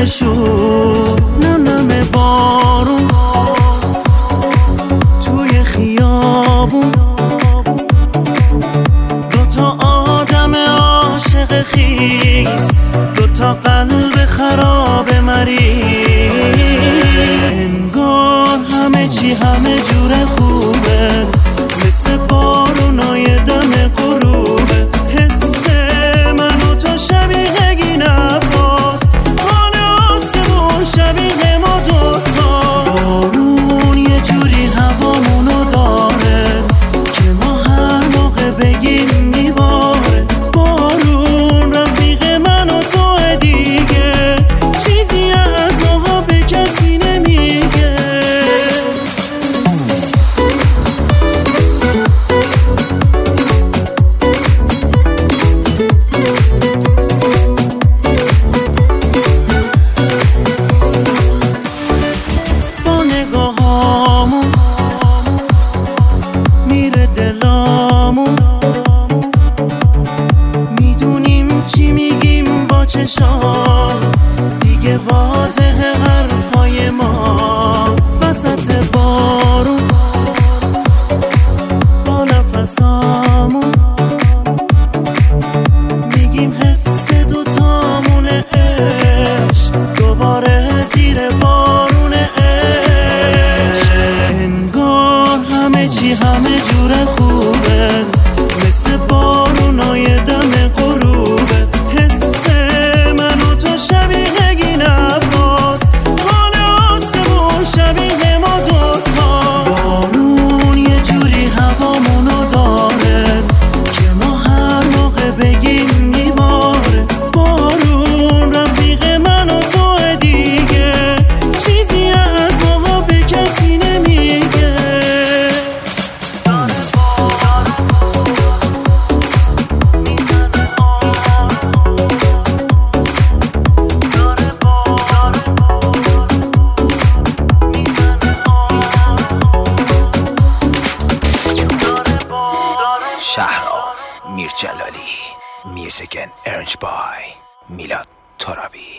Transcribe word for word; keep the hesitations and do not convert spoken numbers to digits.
شور، نم نم بارون توی خیابون، دوتا آدم عاشق خیس، دوتا قلب خراب مریض. انگار همه چی همه جور خوبه، مثل بارونای دم غروبه. حس من و تو شبیه گین عباس، حال آسمون شبیه ما دوتا. بارون یه جوری هوامونو داره که ما هر موقع بگیم میباره. بارون رفیق من و تو دیگه، چیزی از ماها به کسی نمیگه. با نگاهامون میره دلامون، میدونیم چی میگیم با چشام، دیگه واضحه حرفای ما. وسط بارون با نفسامون میگیم حس دوتامونه. عشق دوباره زیر بارون عشق. انگار همه چی همه جور خوبه، مثل بارونای دم غروبه. حس من و تو شبیه گین عباس، حال آسمون شبیه ما دوتا. بارون یه جوری هوامونو داره که ما هر موقع بگیم میباره. بارون رفیق من و تو دیگه، چیزی از ماها به کسی نمیگه. شهرام میرجلالی، میوزیک اند ارنج بای میلاد ترابی.